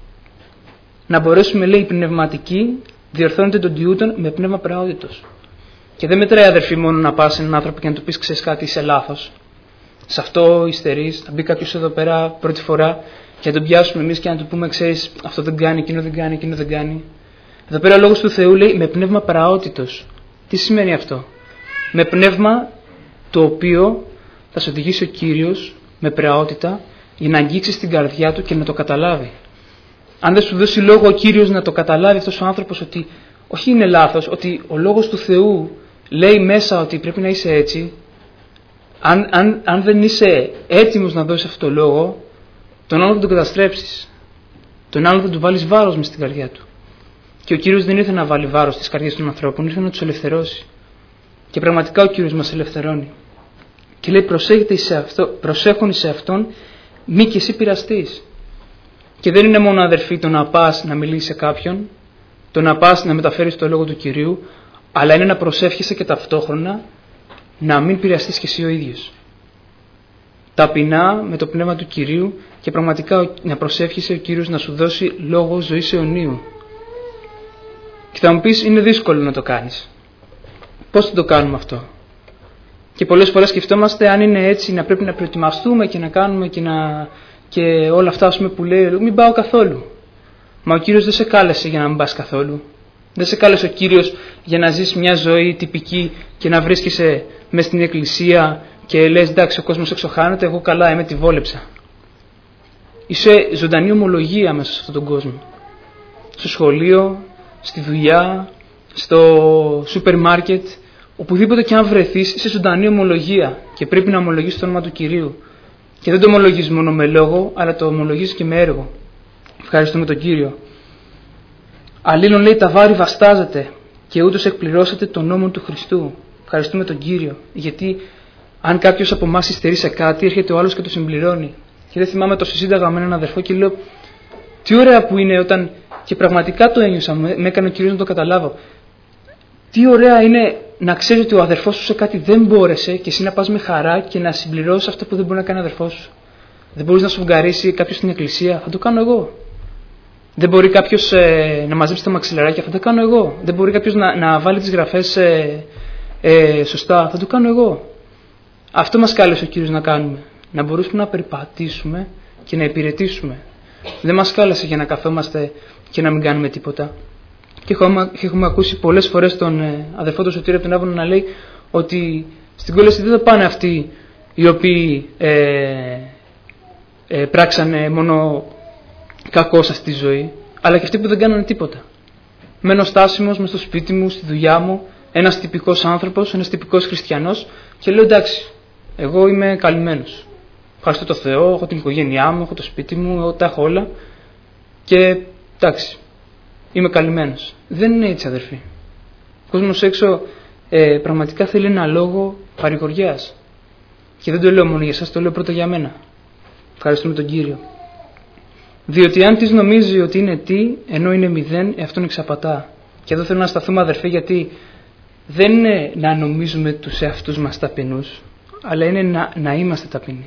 να μπορέσουμε, λέει, οι πνευματικοί διορθώνονται των τιούτων με πνεύμα πραότητος? Και δεν μετράει, αδερφοί, μόνο να πας σε έναν άνθρωπο και να του πεις: ξέρεις κάτι, είσαι λάθος. Σε αυτό υστερείς. Θα μπει κάποιος εδώ πέρα πρώτη φορά και να τον πιάσουμε εμείς και να του πούμε: ξέρεις, αυτό δεν κάνει, εκείνο δεν κάνει, εκείνο δεν κάνει. Εδώ πέρα ο Λόγος του Θεού λέει με πνεύμα πραότητος. Τι σημαίνει αυτό? Με πνεύμα το οποίο θα σε οδηγήσει ο Κύριος με πραότητα για να αγγίξεις την καρδιά του και να το καταλάβει. Αν δεν σου δώσει λόγο ο Κύριος να το καταλάβει αυτός ο άνθρωπος ότι όχι είναι λάθος, ότι ο Λόγος του Θεού λέει μέσα ότι πρέπει να είσαι έτσι, αν, αν, αν δεν είσαι έτοιμος να δώσεις αυτό το λόγο, τον άλλον θα τον καταστρέψεις. Τον άλλον θα του βάλεις βάρος μες στην καρδιά του. Και ο Κύριος δεν ήρθε να βάλει βάρος στις καρδιές των ανθρώπων, ήρθε να τους ελευθερώσει. Και πραγματικά ο Κύριος μας ελευθερώνει. Και λέει προσέχετε σε αυτό, προσέχουν σε αυτόν, μη και εσύ πειραστείς. Και δεν είναι μόνο, αδερφοί, το να πας να μιλήσεις σε κάποιον, το να πας να μεταφέρεις το λόγο του Κυρίου, αλλά είναι να προσεύχεσαι και ταυτόχρονα να μην πειραστείς και εσύ ο ίδιος. Ταπεινά με το πνεύμα του Κυρίου και πραγματικά να προσεύχεσαι ο Κύριος να σου δώσει λόγο ζωής αιωνίου. Και θα μου πεις, είναι δύσκολο να το κάνεις. Πώς θα το κάνουμε αυτό? Και πολλές φορές σκεφτόμαστε αν είναι έτσι, να πρέπει να προετοιμαστούμε και να κάνουμε και, να... και όλα αυτά, ας πούμε, που λέει μην πάω καθόλου. Μα ο Κύριος δεν σε κάλεσε για να μην πας καθόλου. Δεν σε κάλεσε ο Κύριος για να ζεις μια ζωή τυπική και να βρίσκεσαι μες στην εκκλησία και λες εντάξει, ο κόσμος εξοχάνεται, εγώ καλά είμαι, τη βόλεψα. Είσαι ζωντανή ομολογία μέσα σε αυτόν τον κόσμο. Στο σχολείο, στη δουλειά, στο σούπερ μάρκετ, οπουδήποτε και αν βρεθείς, είσαι ζωντανή ομολογία και πρέπει να ομολογείς το όνομα του Κυρίου. Και δεν το ομολογείς μόνο με λόγο, αλλά το ομολογείς και με έργο. Ευχαριστούμε τον Κύριο. Αλλήλων λέει τα βάρη βαστάζετε και ούτως εκπληρώσατε τον νόμο του Χριστού. Ευχαριστούμε τον Κύριο. Γιατί αν κάποιος από εμάς υστερεί σε κάτι, έρχεται ο άλλος και το συμπληρώνει. Και δεν θυμάμαι, το συζήταγα με έναν αδερφό και λέω τι ωραία που είναι όταν. Και πραγματικά το ένιωσα, με έκανε ο Κύριος να το καταλάβω. Τι ωραία είναι να ξέρεις ότι ο αδερφός σου σε κάτι δεν μπόρεσε και εσύ να πας με χαρά και να συμπληρώσεις αυτό που δεν μπορεί να κάνει ο αδερφός σου. Δεν μπορείς να σου βγαρίσει κάποιος στην εκκλησία, θα το κάνω εγώ. Δεν μπορεί κάποιος ε, να μαζέψει τα μαξιλαράκια, θα το κάνω εγώ. Δεν μπορεί κάποιος να, να βάλει τις γραφές ε, ε, σωστά, θα το κάνω εγώ. Αυτό μας κάλεσε ο Κύριος να κάνουμε. Να μπορούμε να περπατήσουμε και να υπηρετήσουμε. Δεν μας κάλεσε για να καθόμαστε και να μην κάνουμε τίποτα. Και έχουμε, και έχουμε ακούσει πολλές φορές τον ε, αδερφό του Σωτήρη από τον Άβωνο να λέει ότι στην κόλαση δεν θα πάνε αυτοί οι οποίοι ε, ε, πράξανε μόνο κακό σε αυτή τη ζωή, αλλά και αυτοί που δεν κάνανε τίποτα. Μένω στάσιμος μες στο σπίτι μου, στη δουλειά μου, ένας τυπικός άνθρωπος, ένας τυπικός χριστιανός και λέω εντάξει, εγώ είμαι καλυμμένος. Ευχαριστώ τον Θεό, έχω την οικογένειά μου, έχω το σπίτι μου, εγώ τα έχω όλα και εντάξει, είμαι καλυμμένος. Δεν είναι έτσι, αδερφοί. Ο κόσμος έξω ε, πραγματικά θέλει ένα λόγο παρηγοριάς. Και δεν το λέω μόνο για εσάς, το λέω πρώτα για μένα. Ευχαριστούμε τον Κύριο. Διότι αν της νομίζει ότι είναι τι, ενώ είναι μηδέν, αυτόν εξαπατά. Και εδώ θέλω να σταθούμε, αδερφοί, γιατί δεν είναι να νομίζουμε τους εαυτούς μας ταπεινούς, αλλά είναι να, να είμαστε ταπεινοί.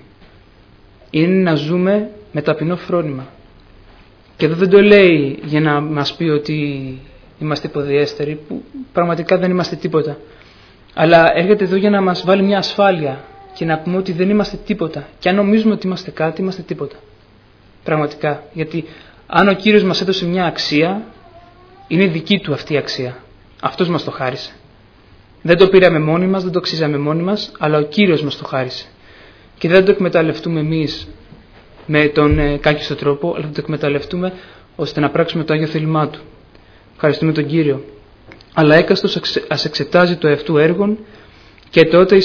Είναι να ζούμε με ταπεινό φρόνημα. Και εδώ δεν το λέει για να μας πει ότι είμαστε υποδιέστεροι, που πραγματικά δεν είμαστε τίποτα. Αλλά έρχεται εδώ για να μας βάλει μια ασφάλεια και να πούμε ότι δεν είμαστε τίποτα. Και αν νομίζουμε ότι είμαστε κάτι, είμαστε τίποτα. Πραγματικά. Γιατί αν ο Κύριος μας έδωσε μια αξία, είναι δική του αυτή η αξία. Αυτός μας το χάρισε. Δεν το πήραμε μόνοι μας, δεν το αξίζαμε μόνοι μας, αλλά ο Κύριος μας το χάρισε. Και δεν το εκμεταλλευτούμε εμείς με τον ε, κάκιστο τρόπο, αλλά θα το εκμεταλλευτούμε ώστε να πράξουμε το Άγιο θέλημά Του. Ευχαριστούμε τον Κύριο. Αλλά έκαστος ας εξετάζει το εαυτού έργον και τότε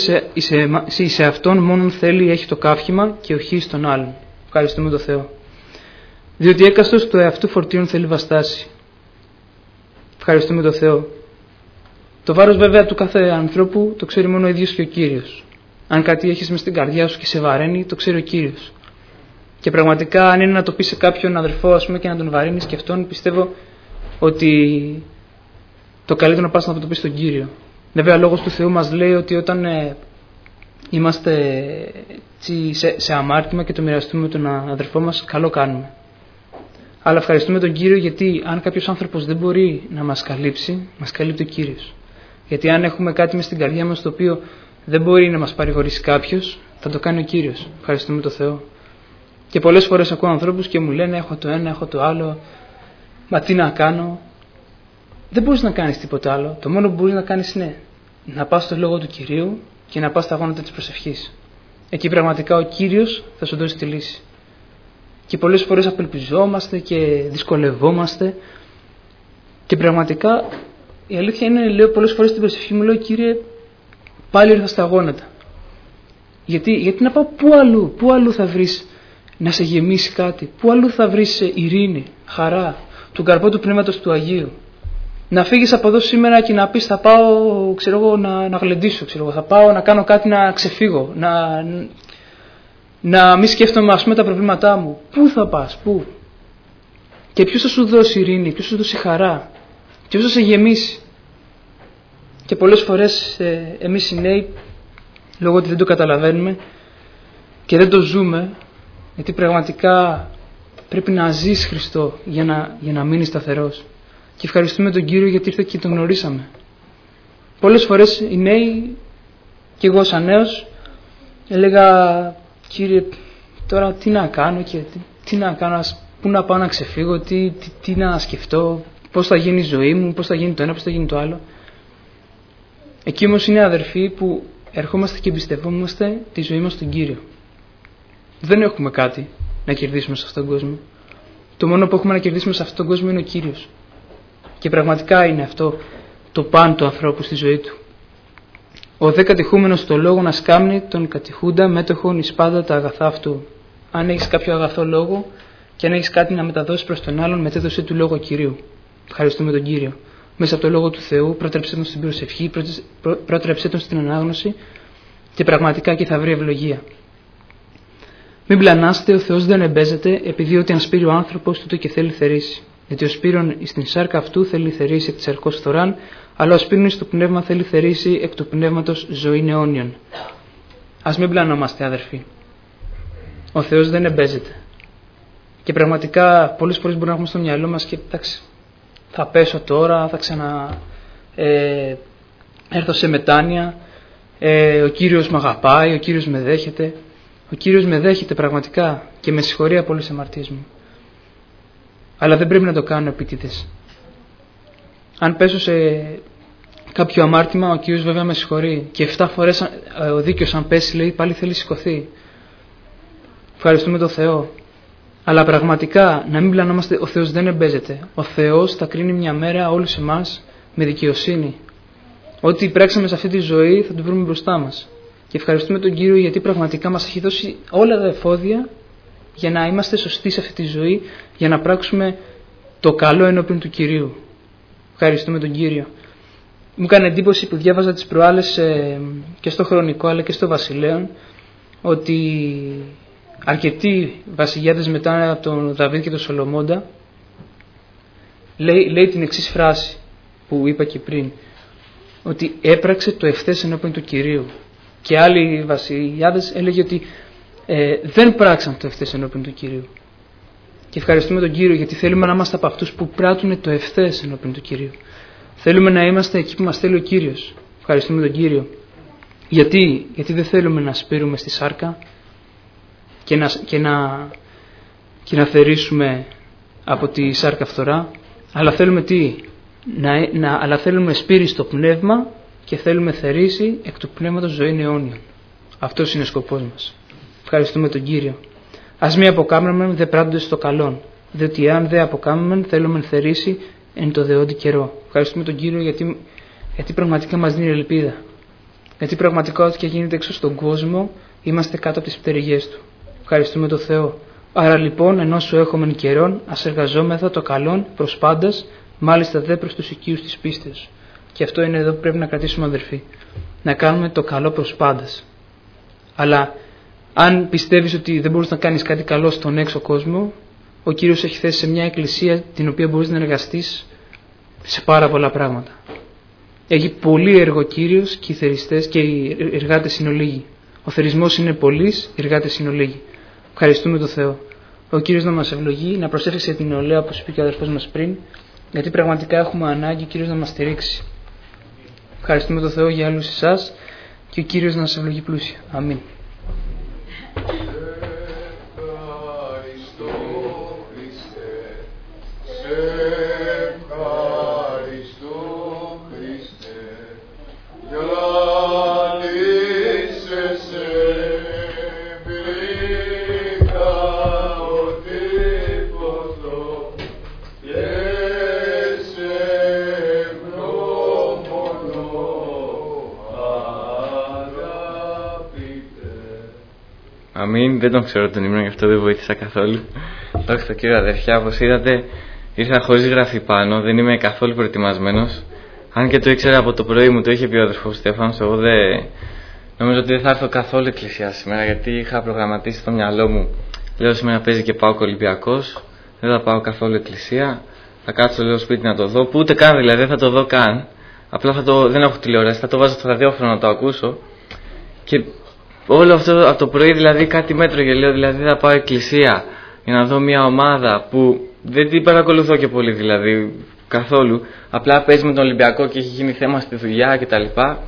εις εαυτόν μόνον θέλει έχει το καύχημα και οχι στον άλλον. Ευχαριστούμε τον Θεό. Διότι έκαστος το εαυτού φορτίων θέλει βαστάσει. Ευχαριστούμε τον Θεό. Το βάρος βέβαια του κάθε ανθρώπου το ξέρει μόνο ο ίδιος και ο Κύριος. Αν κάτι έχεις μες στην καρδιά σου και σε βαραίνει, το ξέρει ο Κύριος. Και πραγματικά αν είναι να το πεις σε κάποιον αδερφό, ας πούμε, και να τον βαρύνεις και αυτόν, πιστεύω ότι το καλύτερο να πας να το πεις στον Κύριο. Βέβαια, ο Λόγος του Θεού μας λέει ότι όταν ε, είμαστε σε, σε αμάρτημα και το μοιραστούμε με τον αδερφό μας, καλό κάνουμε. Αλλά ευχαριστούμε τον Κύριο, γιατί αν κάποιος άνθρωπος δεν μπορεί να μας καλύψει, μας καλύπτει ο Κύριος. Γιατί αν έχουμε κάτι μες στην καρδιά μας το οποίο δεν μπορεί να μας παρηγορήσει κάποιος, θα το κάνει ο Κύριος. Ευχαριστούμε τον Θεό. Και πολλές φορές ακούω ανθρώπους και μου λένε έχω το ένα, έχω το άλλο, μα τι να κάνω. Δεν μπορείς να κάνεις τίποτα άλλο. Το μόνο που μπορείς να κάνεις είναι να πας στο Λόγο του Κυρίου και να πας στα γόνατα της προσευχής. Εκεί πραγματικά ο Κύριος θα σου δώσει τη λύση. Και πολλές φορές απελπιζόμαστε και δυσκολευόμαστε και πραγματικά η αλήθεια είναι, λέω πολλές φορές στην προσευχή μου, λέω Κύριε, πάλι ήρθα στα γόνατα. Γιατί, γιατί να πάω πού αλλού, πού αλλού θα βρεις να σε γεμίσει κάτι, πού αλλού θα βρεις ειρήνη, χαρά, τον καρπό του Πνεύματος του Αγίου. Να φύγεις από εδώ σήμερα και να πεις θα πάω ξέρω εγώ, να, να γλεντήσω, ξέρω εγώ, θα πάω να κάνω κάτι να ξεφύγω, να, να μην σκέφτομαι ας πούμε τα προβλήματά μου. Πού θα πας, πού? Και ποιος θα σου δώσει ειρήνη, ποιος θα σου δώσει χαρά, ποιος θα σε γεμίσει. Και πολλές φορές ε, εμείς οι νέοι, λόγω ότι δεν το καταλαβαίνουμε και δεν το ζούμε, γιατί πραγματικά πρέπει να ζεις Χριστό για να, για να μείνεις σταθερός. Και ευχαριστούμε τον Κύριο γιατί ήρθε και τον γνωρίσαμε. Πολλές φορές οι νέοι, και εγώ σαν νέος, έλεγα Κύριε τώρα τι να κάνω και τι, τι να κάνω, πού να πάω να ξεφύγω, τι, τι, τι να σκεφτώ, πώς θα γίνει η ζωή μου, πώς θα γίνει το ένα, πώς θα γίνει το άλλο. Εκεί όμως είναι αδερφοί που ερχόμαστε και εμπιστευόμαστε τη ζωή μας στον Κύριο. Δεν έχουμε κάτι να κερδίσουμε σε αυτόν τον κόσμο. Το μόνο που έχουμε να κερδίσουμε σε αυτόν τον κόσμο είναι ο Κύριος. Και πραγματικά είναι αυτό το παν του ανθρώπου στη ζωή του. Ο δε κατηχούμενος το λόγο να σκάμνει τον κατηχούντα μέτοχον εις πάντα τα αγαθά αυτού. Αν έχεις κάποιο αγαθό λόγο και αν έχεις κάτι να μεταδώσεις προς τον άλλον, μετέδωσέ του λόγο Κυρίου. Ευχαριστούμε τον Κύριο. Μέσα από το λόγο του Θεού, πρότρεψέ τον στην προσευχή, πρότρεψέ τον στην ανάγνωση και πραγματικά εκεί θα βρει ευλογία. Μην πλανάστε, ο Θεός δεν εμπέζεται, επειδή ότι αν σπείρει ο άνθρωπος, τούτο και θέλει θερήσει. Γιατί ο σπείρον εις την σάρκα αυτού θέλει θερήσει εκ της σαρκός φθοράν, αλλά ο σπείρον εις το πνεύμα θέλει θερήσει εκ του πνεύματος ζωήν αιώνιον. Ας μην πλανόμαστε, αδερφοί. Ο Θεός δεν εμπέζεται. Και πραγματικά πολλές φορές μπορούμε να έχουμε στο μυαλό μας και εντάξει, θα πέσω τώρα, θα ξανά ε, έρθω σε μετάνοια, ε, ο Κύριος με αγαπάει, ο Κύριος με δέχεται. Ο Κύριος με δέχεται πραγματικά και με συγχωρεί από όλες τις αμαρτίες μου. Αλλά δεν πρέπει να το κάνω επίτηδες. Αν πέσω σε κάποιο αμάρτημα, ο Κύριος βέβαια με συγχωρεί. Και εφτά φορές ο δίκαιος αν πέσει, λέει, πάλι θέλει σηκωθεί. Ευχαριστούμε τον Θεό. Αλλά πραγματικά να μην πλανόμαστε, ο Θεός δεν εμπέζεται. Ο Θεός θα κρίνει μια μέρα όλους εμάς με δικαιοσύνη. Ό,τι πράξαμε σε αυτή τη ζωή θα το βρούμε μπροστά μας. Και ευχαριστούμε τον Κύριο γιατί πραγματικά μας έχει δώσει όλα τα εφόδια για να είμαστε σωστοί σε αυτή τη ζωή, για να πράξουμε το καλό ενώπιον του Κυρίου. Ευχαριστούμε τον Κύριο. Μου έκανε εντύπωση που διάβαζα τις προάλλες ε, και στο Χρονικό αλλά και στο Βασιλέον ότι αρκετοί βασιλιάδες μετά από τον Δαβίδ και τον Σολομώντα λέει, λέει την εξής φράση που είπα και πριν, ότι έπραξε το ευθές ενώπιον του Κυρίου. Και άλλοι βασιλιάδες έλεγε ότι ε, δεν πράξαν το ευθές ενώπιον του Κυρίου. Και ευχαριστούμε τον Κύριο γιατί θέλουμε να είμαστε από αυτούς που πράττουν το ευθές ενώπιον του Κυρίου. Θέλουμε να είμαστε εκεί που μας θέλει ο Κύριος. Ευχαριστούμε τον Κύριο. Γιατί, γιατί δεν θέλουμε να σπείρουμε στη σάρκα και να, και να, και να θερήσουμε από τη σάρκα φθορά, αλλά θέλουμε τι, να, να, αλλά θέλουμε σπείρι στο πνεύμα και θέλουμε θερήσει εκ του πνεύματος ζωήν αιώνιον. Αυτός είναι ο σκοπός μας. Ευχαριστούμε τον Κύριο. Ας μη αποκάμνομεν δε πράττοντες στο καλόν, διότι αν δε αποκάμνομεν θέλουμε θερήσει εν το δεόντι καιρό. Ευχαριστούμε τον Κύριο γιατί, γιατί πραγματικά μας δίνει ελπίδα. Γιατί πραγματικά ό,τι και γίνεται έξω στον κόσμο είμαστε κάτω από τις πτερυγές Του. Ευχαριστούμε τον Θεό. Άρα λοιπόν ενώ σου έχουμε καιρόν ας εργαζόμεθα το καλόν προς πάντας, μάλιστα δε προς τους οικείους της πίστεως. Και αυτό είναι εδώ που πρέπει να κρατήσουμε, αδερφοί. Να κάνουμε το καλό προς πάντας. Αλλά αν πιστεύεις ότι δεν μπορείς να κάνεις κάτι καλό στον έξω κόσμο, ο Κύριος έχει θέσει σε μια εκκλησία την οποία μπορείς να εργαστείς σε πάρα πολλά πράγματα. Έχει πολύ έργο Κύριος και οι θεριστές και οι εργάτες είναι λίγοι. Ο θερισμός είναι πολλής, οι εργάτες είναι λίγοι. Ευχαριστούμε τον Θεό. Ο Κύριος να μας ευλογεί, να προσέφερε την νεολαία όπως είπε και ο αδερφός μας πριν, γιατί πραγματικά έχουμε ανάγκη ο Κύριος να μας στηρίξει. Ευχαριστούμε τον Θεό για όλους εσάς και ο Κύριος να σας ευλογεί πλούσια. Αμήν. Αμήν, δεν τον ξέρω τον ύμνο, γι' αυτό δεν βοήθησα καθόλου. Δόξα τω Κύριε, αδερφιά, όπως είδατε ήρθα χωρίς γραφή πάνω, δεν είμαι καθόλου προετοιμασμένος. Αν και το ήξερα από το πρωί, μου το είχε πει ο αδερφός Στέφανος, εγώ δεν... νομίζω ότι δεν θα έρθω καθόλου εκκλησία σήμερα, γιατί είχα προγραμματίσει στο μυαλό μου. Λέω σήμερα παίζει και πάω Ολυμπιακός, δεν θα πάω καθόλου εκκλησία. Θα κάτσω λίγο σπίτι να το δω, που ούτε καν δηλαδή, δεν θα το δω καν. Απλά θα το, δεν έχω τηλεόραση, θα το βάζω στο ραδιόφωνο να το ακούσω. Και όλο αυτό από το πρωί δηλαδή κάτι μέτρο και λέω, δηλαδή θα πάω εκκλησία για να δω μια ομάδα που δεν την παρακολουθώ και πολύ δηλαδή καθόλου. Απλά παίζει με τον Ολυμπιακό και έχει γίνει θέμα στη δουλειά κτλ.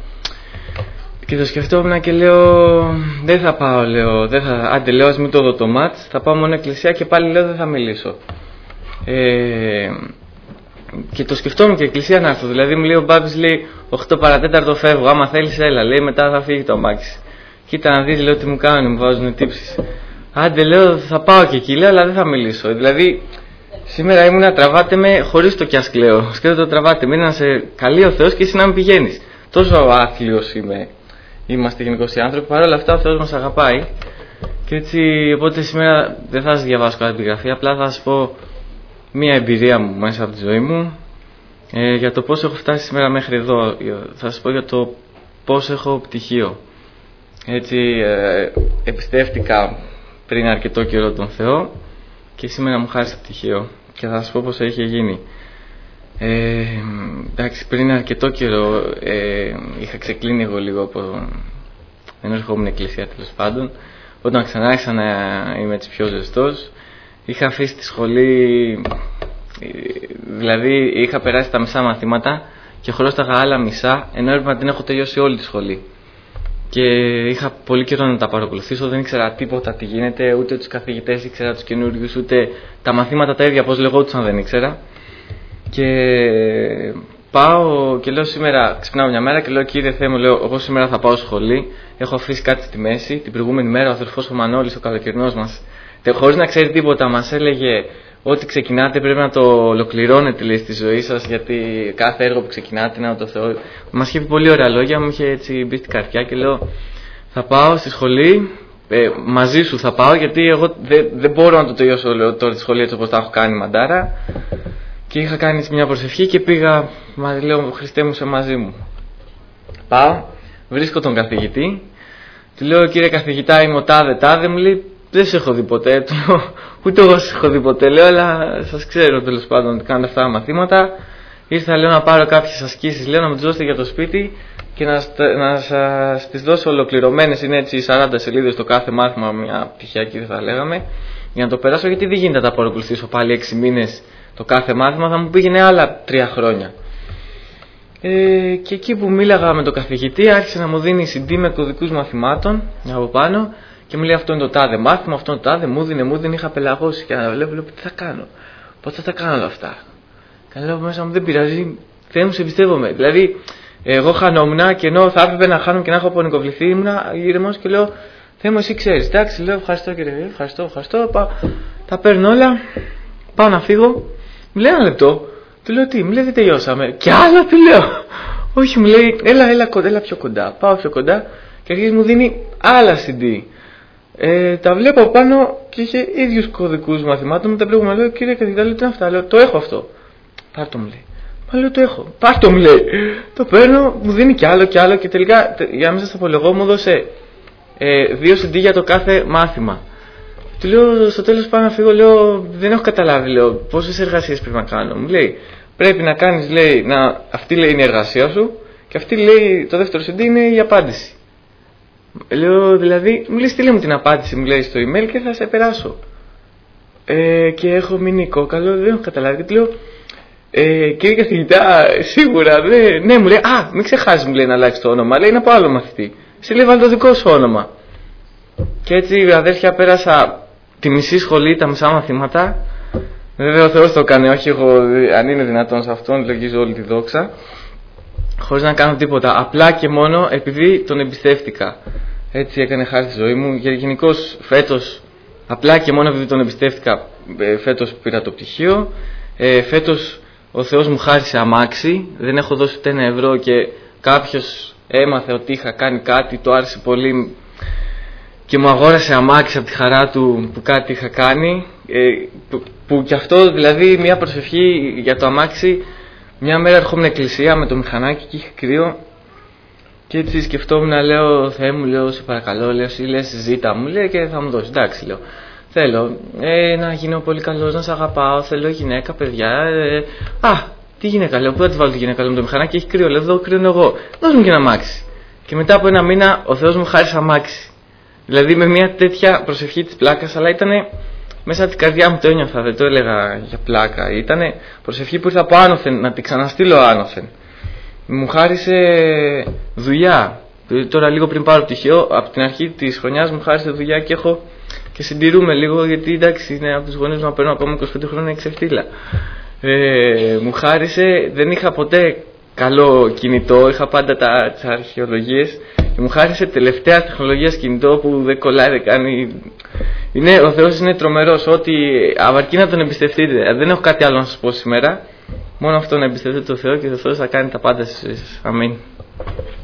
Και το σκεφτόμουν και λέω, δεν θα πάω, λέω, δεν θα, άντε λέω, ας μην το δω το μάτς, θα πάω μόνο εκκλησία και πάλι λέω δεν θα μιλήσω. Ε, και το σκεφτόμουν και εκκλησία να έρθω, δηλαδή μου λέει ο Μπάμπης, λέει, οκτώ παρατέταρτο φεύγω, άμα θέλεις έλα, λέει, μετά θα φύγει το αμάξι. Κοίτα να δεις, λέω, τι μου κάνουν, μου βάζουν τύψεις. Άντε λέω, θα πάω και εκεί, λέω, αλλά δεν θα μιλήσω. Δηλαδή, σήμερα ήμουν τραβάτε με χωρίς το κι ας κλαίω. Σκέφτομαι το τραβάτε με, να σε καλεί ο Θεός και εσύ να μην πηγαίνεις. Τόσο άθλιος είμαι. Είμαστε γενικώς οι άνθρωποι, παρόλα αυτά ο Θεός μας αγαπάει. Και έτσι, οπότε σήμερα δεν θα σας διαβάσω κάτι επιγραφή, απλά θα σας πω μία εμπειρία μου μέσα από τη ζωή μου ε, για το πώς έχω φτάσει σήμερα μέχρι εδώ. Θα σας πω για το πώς έχω πτυχίο. Έτσι, ε, εμπιστεύτηκα πριν αρκετό καιρό τον Θεό και σήμερα μου χάρισε πτυχίο και θα σας πω πώς είχε γίνει. Ε, εντάξει, πριν αρκετό καιρό ε, είχα ξεκλίνει εγώ λίγο από ενώ ερχόμουν εκκλησία τέλος πάντων. Όταν ξανά άρχισα να είμαι έτσι πιο ζεστός, είχα αφήσει τη σχολή, δηλαδή είχα περάσει τα μισά μαθήματα και χωρόσταγα άλλα μισά, ενώ έπρεπε να την έχω τελειώσει όλη τη σχολή. Και είχα πολύ καιρό να τα παρακολουθήσω, δεν ήξερα τίποτα τι γίνεται, ούτε τους καθηγητές ήξερα, τους καινούριους, ούτε τα μαθήματα τα ίδια πώς λεγόντουσαν δεν ήξερα. Και πάω και λέω σήμερα, ξυπνάω μια μέρα και λέω, κύριε Θεέ μου, λέω, εγώ σήμερα θα πάω σχολή, έχω αφήσει κάτι στη μέση. Την προηγούμενη μέρα ο αδερφός ο Μανώλης, ο καλοκαιρινός μας, χωρίς να ξέρει τίποτα, μας έλεγε ότι ξεκινάτε πρέπει να το ολοκληρώνετε, λέει, στη ζωή σας, γιατί κάθε έργο που ξεκινάτε να το Θεό. Μας είχε πει πολύ ωραία λόγια, μου είχε έτσι μπει στην καρδιά και λέω, θα πάω στη σχολή, ε, μαζί σου θα πάω, γιατί εγώ δεν, δεν μπορώ να το τελειώσω λέω, τώρα τη σχολή έτσι όπως τα έχω κάνει μαντάρα. Και είχα κάνει μια προσευχή και πήγα, μα λέω, Χριστέ μου, σε μαζί μου. Πάω, βρίσκω τον καθηγητή, του λέω, κύριε καθηγητά, είμαι ο τάδε τάδε, μου λέει, δεν σε έχω δει ποτέ, του λέω, ούτε εγώ σε έχω δει ποτέ, λέω, αλλά σας ξέρω τέλος πάντων ότι κάνετε αυτά τα μαθήματα. Ήρθα, λέω, να πάρω κάποιες ασκήσεις, λέω, να μου τις δώσετε για το σπίτι και να, να σας τις δώσω ολοκληρωμένες, είναι έτσι σαράντα σελίδες το κάθε μάθημα, μια πτυχιακή θα λέγαμε, για να το περάσω, γιατί δεν γίνεται να τα παρακολουθήσω πάλι έξι μήνες. Το κάθε μάθημα θα μου πήγαινε άλλα τρία χρόνια. Ε, και εκεί που μίλαγα με τον καθηγητή, άρχισε να μου δίνει σι ντι με κωδικούς μαθημάτων από πάνω και μου λέει, αυτό είναι το τάδε μάθημα, αυτό είναι το τάδε, μου δίνε, μου δίνε, είχα πελαγώσει και να βλέπω, τι θα κάνω, πώς θα τα κάνω όλα αυτά. Και λέω μέσα μου, δεν πειράζει, Θεέ μου, σε εμπιστεύομαι. Δηλαδή, εγώ χανόμουν και ενώ θα έπρεπε να χάνω και να έχω απονικοβληθεί, ήμουν ήρεμος και λέω, Θεέ μου, εσύ ξέρεις. Εντάξει, λέω, ευχαριστώ κύριε, ευχαριστώ, ευχαριστώ, πα, τα παίρνω όλα, πάω να φύγω. Μου λέει ένα λεπτό, του λέω τι, μου λέει δεν τελειώσαμε. Και άλλο του λέω. Όχι, μου λέει έλα, έλα, κοντά, έλα πιο κοντά. Πάω πιο κοντά και αρχίζει μου δίνει άλλα σι ντι. Ε, τα βλέπω πάνω και είχε ίδιους κωδικούς μαθημάτων. Μετά πρέπει να λέω, κύριε καθηγητά, λέω τι είναι αυτά. Λέω, το έχω αυτό. Πάρ' το, μου λέει. Μα λέω, το έχω. Πάρ' το, μου λέει. Το παίρνω, μου δίνει κι άλλο κι άλλο και τελικά, για να μην σας απολογώ, μου δώσε ε, δύο σι ντι για το κάθε μάθημα. Του λέω στο τέλος πάω να φύγω, λέω δεν έχω καταλάβει, λέω πόσες εργασίες πρέπει να κάνω. Μου λέει πρέπει να κάνεις, λέει, να, αυτή λέει είναι η εργασία σου και αυτή λέει το δεύτερο σι ντι είναι η απάντηση. Λέω δηλαδή, μου λέει στείλε μου την απάντηση, μου λέει στο email και θα σε περάσω. Ε, και έχω μείνει κόκαλο, δεν έχω καταλάβει και του λέω ε, κύριε καθηγητά, σίγουρα, δε, ναι, μου λέει, α, μην ξεχάσεις, μου λέει να αλλάξει το όνομα, λέει είναι από άλλο μαθητή. Σε λέει βάλει το δικό σου όνομα. Και έτσι, αδέρφια, πέρασα τη μισή σχολή, τα μισά μαθήματα. Βέβαια ο Θεός το έκανε, όχι εγώ, αν είναι δυνατόν σε αυτόν, λογίζω όλη τη δόξα. Χωρίς να κάνω τίποτα, απλά και μόνο επειδή τον εμπιστεύτηκα. Έτσι έκανε χάρη στη ζωή μου. Γενικώς φέτος, απλά και μόνο επειδή τον εμπιστεύτηκα, φέτος πήρα το πτυχίο. Ε, φέτος ο Θεός μου χάρισε αμάξι, δεν έχω δώσει ούτε ένα ευρώ και κάποιος έμαθε ότι είχα κάνει κάτι, το άρεσε πολύ. και μου αγόρασε αμάξι από τη χαρά του που κάτι είχα κάνει, ε, που, που κι αυτό δηλαδή μια προσευχή για το αμάξι. Μια μέρα ερχόμουν εκκλησία με το μηχανάκι και είχε κρύο και έτσι σκεφτόμουν, λέω Θεέ μου, λέω σε παρακαλώ, λέω εσύ λες ζήτα μου, λέει και θα μου δώσει, εντάξει λέω. Θέλω ε, να γίνω πολύ καλός, να σε αγαπάω, θέλω γυναίκα, παιδιά. Ε, α, τι γυναίκα, λέω, πού θα τη βάλω τη γυναίκα, λέω, με το μηχανάκι έχει κρύο, λέω, εδώ κρύο εγώ. Δώσ' μου και ένα αμάξι. Και μετά από ένα μήνα ο Θεός μου χάρισε αμάξι. Δηλαδή με μια τέτοια προσευχή της πλάκας, αλλά ήταν μέσα από την καρδιά μου, το ένιωθα, δεν το έλεγα για πλάκα. Ήταν προσευχή που ήρθα από άνωθεν, να την ξαναστείλω άνωθεν. Μου χάρισε δουλειά. Τώρα λίγο πριν πάρω πτυχίο, από την αρχή της χρονιάς μου χάρισε δουλειά και έχω και συντηρούμε λίγο, γιατί εντάξει είναι από τους γονείς μου να παίρνω ακόμα είκοσι πέντε χρόνια εξεφτύλα. Ε, μου χάρισε, δεν είχα ποτέ καλό κινητό, είχα πάντα τα, τις αρχαιολογίες και μου χάρισε τελευταία τεχνολογίας κινητό που δεν κολλάει, δεν κάνει. Είναι, ο Θεός είναι τρομερός, ότι αρκεί να τον εμπιστευτείτε. Δεν έχω κάτι άλλο να σας πω σήμερα, μόνο αυτό, να εμπιστευτείτε τον Θεό και ο Θεός θα κάνει τα πάντα στις ζωές. Αμήν.